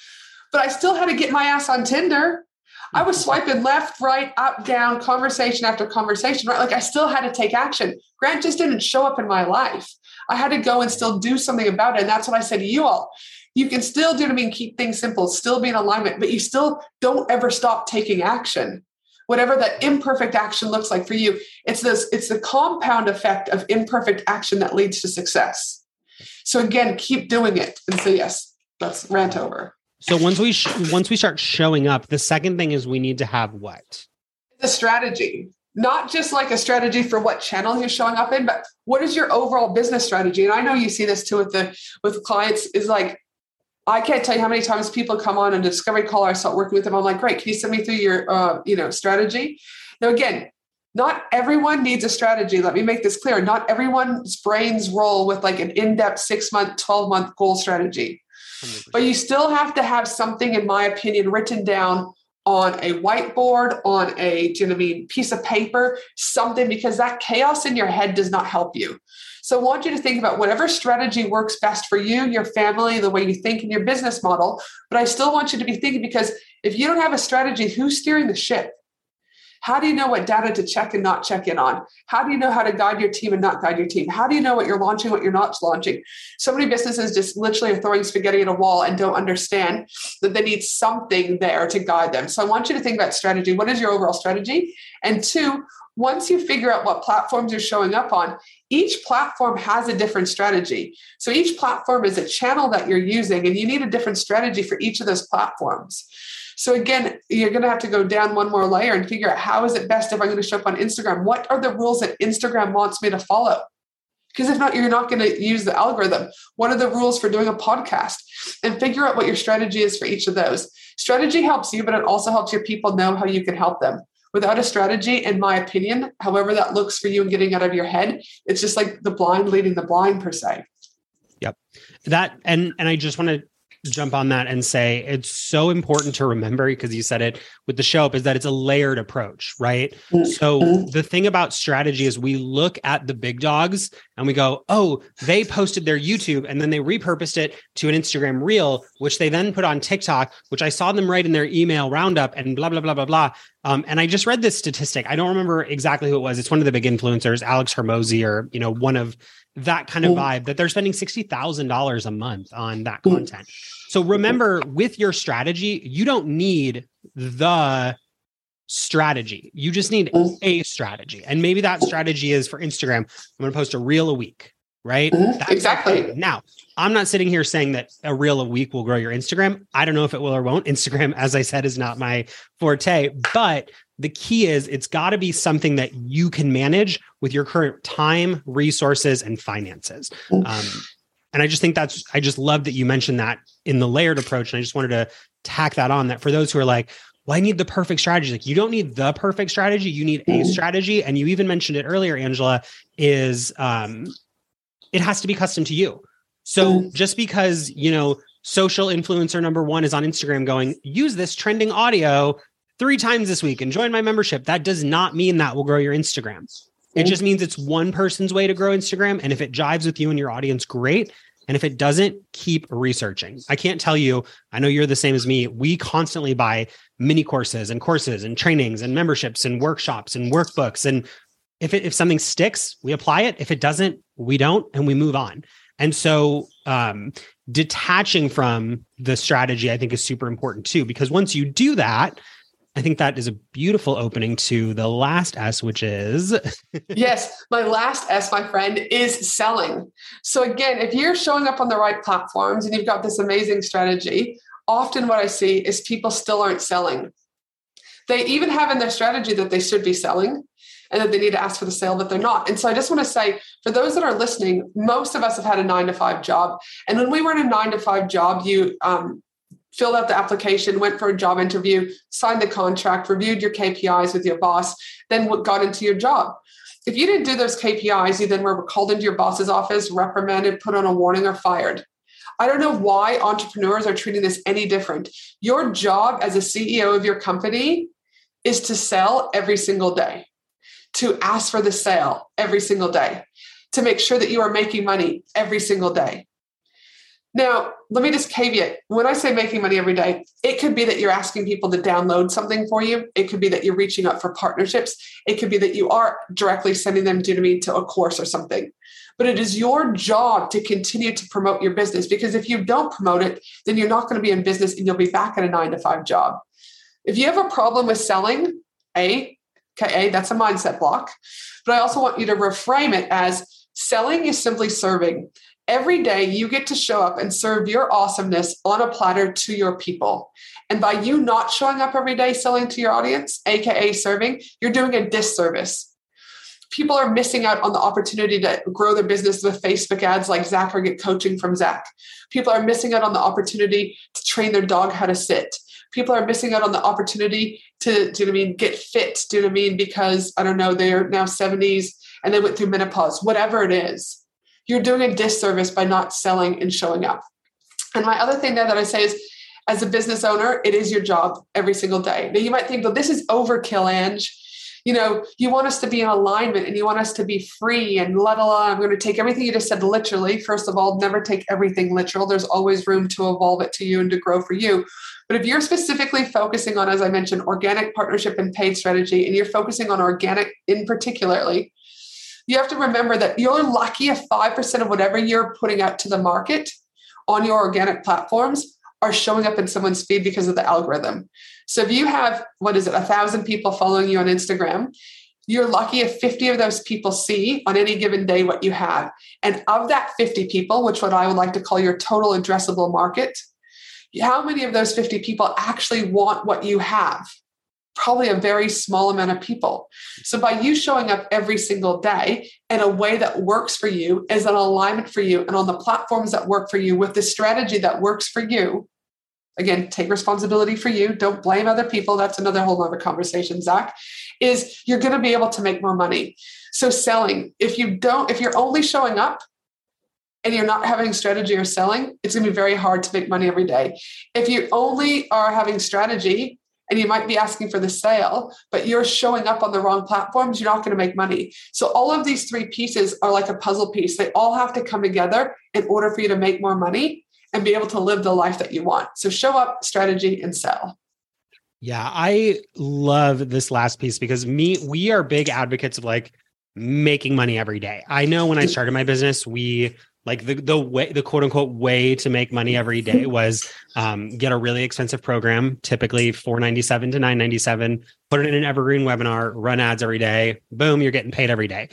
but I still had to get my ass on Tinder. I was swiping left, right, up, down, conversation after conversation, right? Like I still had to take action. Grant just didn't show up in my life. I had to go and still do something about it. And that's what I said to you all. You can still do what I mean, keep things simple, still be in alignment, but you still don't ever stop taking action. Whatever that imperfect action looks like for you, it's this, it's the compound effect of imperfect action that leads to success. So again, keep doing it. And so yes, let's rant over. So once we sh- once we start showing up, the second thing is we need to have what? The strategy, not just like a strategy for what channel you're showing up in, but what is your overall business strategy? And I know you see this too with the with clients. Is like, I can't tell you how many times people come on a discovery call. I start working with them. I'm like, great, can you send me through your uh, you know strategy? Now again, not everyone needs a strategy. Let me make this clear. Not everyone's brains roll with like an in-depth six month, twelve month goal strategy. one hundred percent. But you still have to have something, in my opinion, written down on a whiteboard, on a do you know what I mean, piece of paper, something, because that chaos in your head does not help you. So I want you to think about whatever strategy works best for you, your family, the way you think in your business model. But I still want you to be thinking, because if you don't have a strategy, who's steering the ship? How do you know what data to check and not check in on? How do you know how to guide your team and not guide your team? How do you know what you're launching, what you're not launching? So many businesses just literally are throwing spaghetti at a wall and don't understand that they need something there to guide them. So I want you to think about strategy. What is your overall strategy? And two, once you figure out what platforms you're showing up on, each platform has a different strategy. So each platform is a channel that you're using, and you need a different strategy for each of those platforms. So again, you're going to have to go down one more layer and figure out, how is it best if I'm going to show up on Instagram? What are the rules that Instagram wants me to follow? Because if not, you're not going to use the algorithm. What are the rules for doing a podcast? And figure out what your strategy is for each of those. Strategy helps you, but it also helps your people know how you can help them. Without a strategy, in my opinion, however that looks for you and getting out of your head, it's just like the blind leading the blind, per se. Yep. That, and and I just want to jump on that and say it's so important to remember, because you said it with the show up, is that it's a layered approach, right? Mm-hmm. So the thing about strategy is we look at the big dogs and we go, oh, they posted their YouTube and then they repurposed it to an Instagram reel, which they then put on TikTok, which I saw them write in their email roundup and blah, blah, blah, blah, blah. Um, and I just read this statistic. I don't remember exactly who it was. It's one of the big influencers, Alex Hormozi, or, you know, one of that kind of vibe, that they're spending sixty thousand dollars a month on that content. So remember, with your strategy, you don't need the strategy. You just need a strategy. And maybe that strategy is for Instagram, I'm going to post a reel a week. right? Mm-hmm. That's Exactly. okay. Now, I'm not sitting here saying that a reel a week will grow your Instagram. I don't know if it will or won't. Instagram, as I said, is not my forte, but the key is it's got to be something that you can manage with your current time, resources, and finances. Um, and I just think that's, I just love that you mentioned that in the layered approach. And I just wanted to tack that on, that for those who are like, well, I need the perfect strategy. Like, you don't need the perfect strategy. You need a strategy. And you even mentioned it earlier, Angela, is um, it has to be custom to you. So just because, you know, social influencer number one is on Instagram going, use this trending audio three times this week and join my membership, that does not mean that will grow your Instagram. It just means it's one person's way to grow Instagram. And if it jives with you and your audience, great. And if it doesn't, keep researching. I can't tell you, I know you're the same as me. We constantly buy mini courses and courses and trainings and memberships and workshops and workbooks. And if it, if something sticks, we apply it. If it doesn't, we don't, and we move on. And so um, detaching from the strategy, I think, is super important too, because once you do that, I think that is a beautiful opening to the last S, which is... Yes, my last S, my friend, is selling. So again, if you're showing up on the right platforms and you've got this amazing strategy, often what I see is people still aren't selling. They even have in their strategy that they should be selling and that they need to ask for the sale, but they're not. And so I just want to say, for those that are listening, most of us have had a nine to five job. And when we were in a nine to five job, you um, filled out the application, went for a job interview, signed the contract, reviewed your K P Is with your boss, then got into your job. If you didn't do those K P Is, you then were called into your boss's office, reprimanded, put on a warning, or fired. I don't know why entrepreneurs are treating this any different. Your job as a C E O of your company is to sell every single day, to ask for the sale every single day, to make sure that you are making money every single day. Now, let me just caveat. When I say making money every day, it could be that you're asking people to download something for you. It could be that you're reaching out for partnerships. It could be that you are directly sending them to me to a course or something. But it is your job to continue to promote your business, because if you don't promote it, then you're not going to be in business and you'll be back at a nine to five job. If you have a problem with selling, A, okay, A, that's a mindset block. But I also want you to reframe it as selling is simply serving. Every day you get to show up and serve your awesomeness on a platter to your people. And by you not showing up every day selling to your audience, A K A serving, you're doing a disservice. People are missing out on the opportunity to grow their business with Facebook ads like Zach, or get coaching from Zach. People are missing out on the opportunity to train their dog how to sit. People are missing out on the opportunity to, do you know what I mean, get fit, do you know what I mean, because, I don't know, they're now seventies and they went through menopause, whatever it is. You're doing a disservice by not selling and showing up. And my other thing there that I say is, as a business owner, it is your job every single day. Now you might think, well, this is overkill, Ange. You know, you want us to be in alignment and you want us to be free and la la la. I'm going to take everything you just said literally. First of all, never take everything literal. There's always room to evolve it to you and to grow for you. But if you're specifically focusing on, as I mentioned, organic partnership and paid strategy, and you're focusing on organic in particularly, you have to remember that you're lucky if five percent of whatever you're putting out to the market on your organic platforms are showing up in someone's feed because of the algorithm. So if you have, what is it, a thousand people following you on Instagram, you're lucky if fifty of those people see on any given day what you have. And of that fifty people, which what I would like to call your total addressable market, how many of those fifty people actually want what you have? Probably a very small amount of people. So by you showing up every single day in a way that works for you, is an alignment for you, and on the platforms that work for you with the strategy that works for you, again, take responsibility for you. Don't blame other people. That's another whole other conversation, Zach, is you're going to be able to make more money. So selling, if you don't, if you're only showing up and you're not having strategy or selling, it's going to be very hard to make money every day. If you only are having strategy, and you might be asking for the sale, but you're showing up on the wrong platforms, you're not going to make money. So all of these three pieces are like a puzzle piece. They all have to come together in order for you to make more money and be able to live the life that you want. So show up, strategy, and sell. Yeah, I love this last piece, because me, we are big advocates of like making money every day. I know when I started my business, we like the the way, the quote unquote way to make money every day was um, get a really expensive program, typically four ninety-seven to nine ninety-seven, put it in an evergreen webinar, run ads every day. Boom, you're getting paid every day.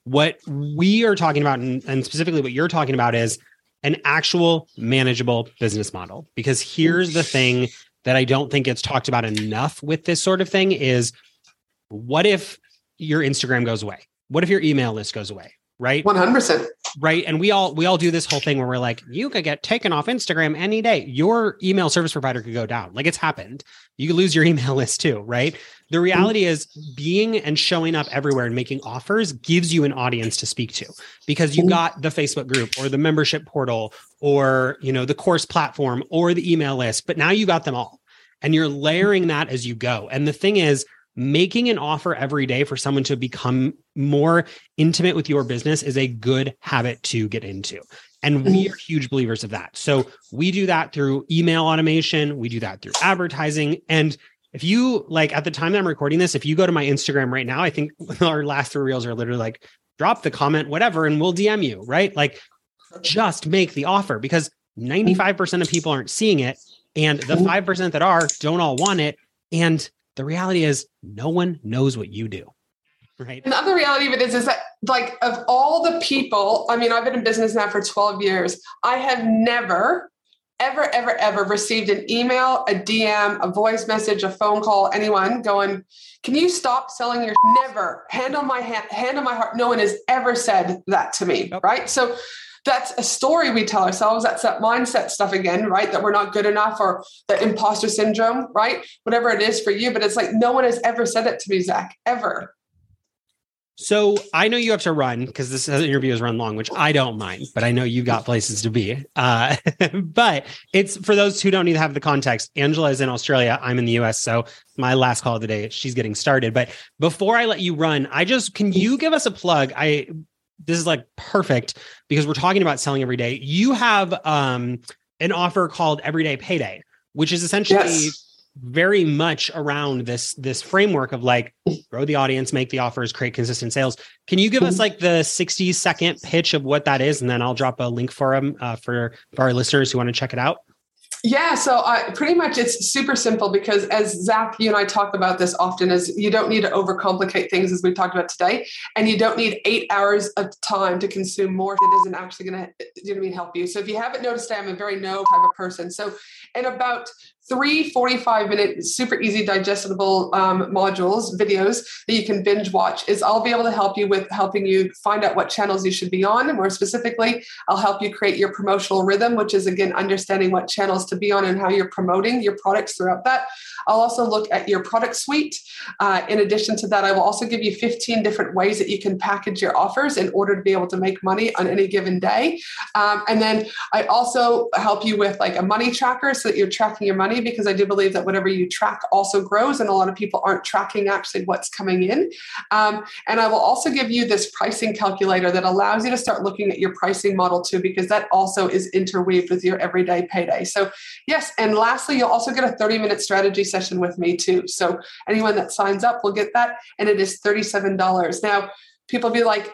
What we are talking about, and, and specifically what you're talking about, is an actual manageable business model. Because here's the thing that I don't think gets talked about enough with this sort of thing is, what if your Instagram goes away? What if your email list goes away? Right? one hundred percent. Right. And we all, we all do this whole thing where we're like, you could get taken off Instagram any day. Your email service provider could go down. Like, it's happened. You could lose your email list too. Right. The reality is, being and showing up everywhere and making offers gives you an audience to speak to, because you got the Facebook group or the membership portal or, you know, the course platform or the email list, but now you got them all and you're layering that as you go. And the thing is, making an offer every day for someone to become more intimate with your business is a good habit to get into. And we are huge believers of that. So we do that through email automation. We do that through advertising. And if you, like, at the time that I'm recording this, if you go to my Instagram right now, I think our last three reels are literally like, drop the comment, whatever, and we'll D M you, right? Like, just make the offer, because ninety-five percent of people aren't seeing it. And the five percent that are don't all want it. And the reality is, no one knows what you do, right? And the other reality of it is, is that, like, of all the people, I mean, I've been in business now for twelve years. I have never, ever, ever, ever received an email, a D M, a voice message, a phone call, anyone going, can you stop selling your, never, hand on my hand, hand on my heart. No one has ever said that to me, yep. Right? So that's a story we tell ourselves. That's that mindset stuff again, right? That we're not good enough, or the imposter syndrome, right? Whatever it is for you. But it's like, no one has ever said it to me, Zach, ever. So I know you have to run, because this interview has run long, which I don't mind, but I know you've got places to be. Uh, but it's, for those who don't need to have the context, Angela is in Australia. I'm in the U S. So my last call of the day, she's getting started. But before I let you run, I just, can you give us a plug? I, This is like perfect, because we're talking about selling every day. You have um, an offer called Everyday Payday, which is essentially yes. very much around this, this framework of like, grow the audience, make the offers, create consistent sales. Can you give us like the sixty second pitch of what that is? And then I'll drop a link for them uh, for, for our listeners who want to check it out. Yeah, so uh, pretty much it's super simple, because as Zach, you and I talk about this often, is you don't need to overcomplicate things, as we talked about today, and you don't need eight hours of time to consume more that isn't actually going to, you know what I mean, help you. So if you haven't noticed, I'm a very no type of person. So in about three forty-five minute, super easy digestible um, modules, videos that you can binge watch, is I'll be able to help you with helping you find out what channels you should be on. And more specifically, I'll help you create your promotional rhythm, which is, again, understanding what channels to be on and how you're promoting your products throughout that. I'll also look at your product suite. Uh, in addition to that, I will also give you fifteen different ways that you can package your offers in order to be able to make money on any given day. Um, and then I also help you with like a money tracker, so that you're tracking your money, because I do believe that whatever you track also grows, and a lot of people aren't tracking actually what's coming in. Um, and I will also give you this pricing calculator that allows you to start looking at your pricing model too, because that also is interweaved with your Everyday Payday. So yes, and lastly, you'll also get a thirty minute strategy session with me too. So anyone that signs up will get that, and it is thirty-seven dollars. Now, people be like,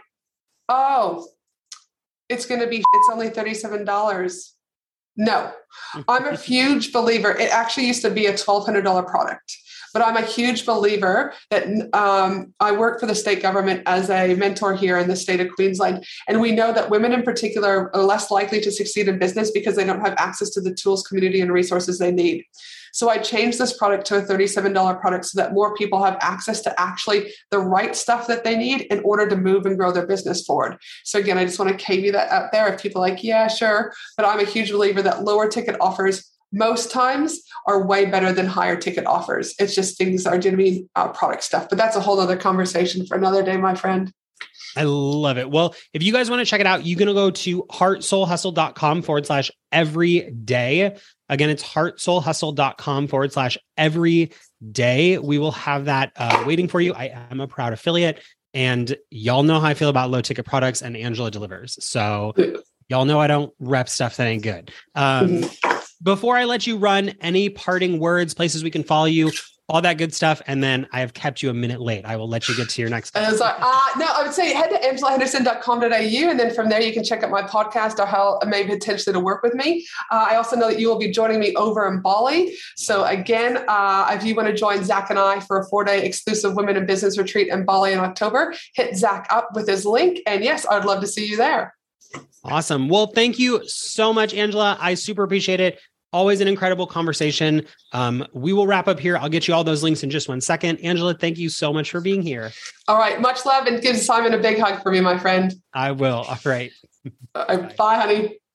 oh, it's going to be, it's only thirty-seven dollars. No, I'm a huge believer. It actually used to be a twelve hundred dollars product, but I'm a huge believer that um, I work for the state government as a mentor here in the state of Queensland. And we know that women in particular are less likely to succeed in business because they don't have access to the tools, community, and resources they need. So I changed this product to a thirty-seven dollars product so that more people have access to actually the right stuff that they need in order to move and grow their business forward. So again, I just want to caveat that out there. If people are like, yeah, sure. But I'm a huge believer that lower ticket offers most times are way better than higher ticket offers. It's just things are going to be uh, product stuff. But that's a whole other conversation for another day, my friend. I love it. Well, if you guys want to check it out, you're going to go to heartsoulhustle.com forward slash every day. Again, it's heartsoulhustle.com forward slash every day. We will have that uh, waiting for you. I am a proud affiliate, and y'all know how I feel about low ticket products, and Angela delivers. So y'all know I don't rep stuff that ain't good. Um, before I let you run, any parting words, places we can follow you, all that good stuff. And then I have kept you a minute late. I will let you get to your next. I was like, uh, no, I would say head to angela henderson dot com dot a u. And then from there, you can check out my podcast or how maybe potentially to work with me. Uh, I also know that you will be joining me over in Bali. So again, uh, if you want to join Zach and I for a four-day exclusive women in business retreat in Bali in October, hit Zach up with his link. And yes, I'd love to see you there. Awesome. Well, thank you so much, Angela. I super appreciate it. Always an incredible conversation. Um, we will wrap up here. I'll get you all those links in just one second. Angela, thank you so much for being here. All right. Much love, and give Simon a big hug for me, my friend. I will. All right. Uh, bye, honey.